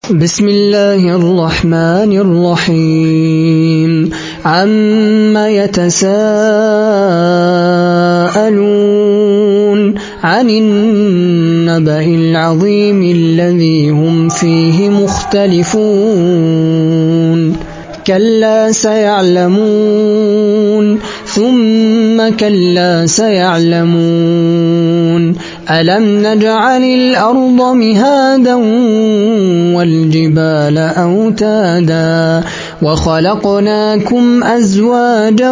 بسم الله الرحمن الرحيم عما يتساءلون عن النبأ العظيم الذي هم فيه مختلفون كلا سيعلمون ثم كلا سيعلمون ألم نجعل الأرض مهادا والجبال أوتادا وخلقناكم أزواجا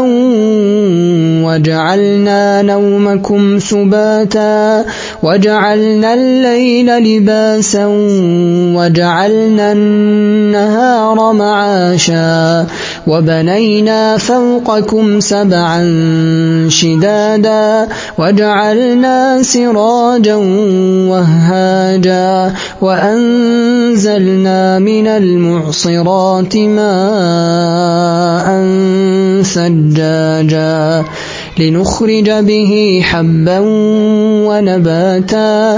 وجعلنا نومكم سباتا وجعلنا الليل لباسا وجعلنا النهار معاشا وبنينا فوقكم سبعا شدادا وجعلنا سراجا وهاجا وأنزلنا من المعصرات ماء ثجاجا لنخرج به حبا ونباتا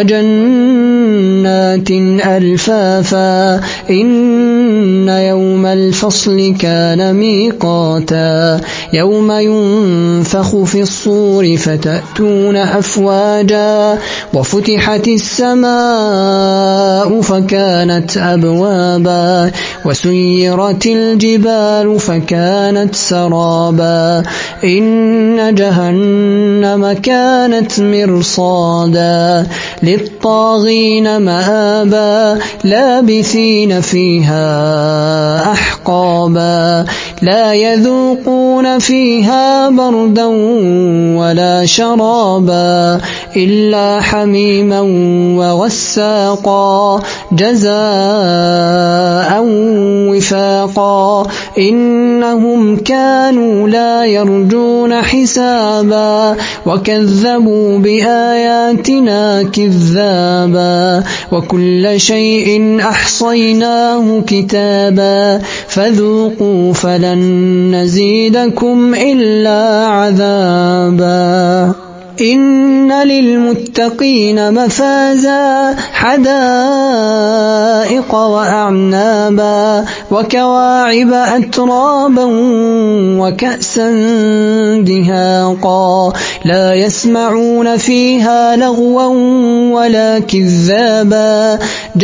وجنات ألفافا إن يوم الفصل كان ميقاتا يوم ينفخ في الصور فتأتون أفواجا وفتحت السماء فكانت أبوابا وسيرت الجبال فكانت سرابا إن جهنم كانت مرصادا للطاغين مآبا لابثين فيها أحقابا لا يذوقون فيها بردا ولا شرابا إلا حميما وغساقا جزاء وفاقا إنهم كانوا لا يرجون حسابا وكذبوا بآياتنا كذابا وكل شيء أحصيناه كتابا فذوقوا فلن نزيدكم إلا عذابا إن للمتقين مفازا حدائق وأعنابا وكواعب أترابا وكأسا دهاقا لا يسمعون فيها لغوا ولا كذابا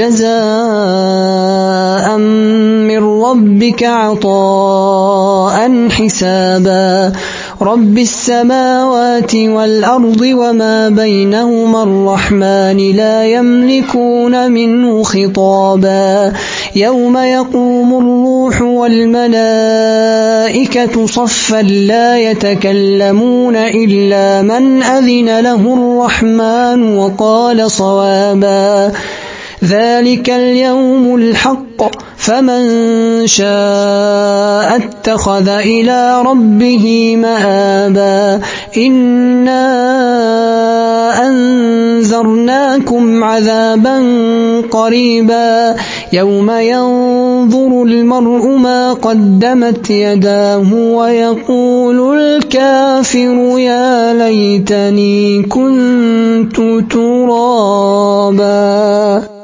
جزاء من ربك عطاء حسابا رب السماوات والأرض وما بينهما الرحمن لا يملكون منه خطابا يوم يقوم الروح والملائكة صفا لا يتكلمون إلا من أذن له الرحمن وقال صوابا ذلك اليوم الحق فمن شاء اتخذ إلى ربه مآبا إنا أنذرناكم عذابا قريبا يوم ينظر المرء ما قدمت يداه ويقول الكافر يا ليتني كنت ترابا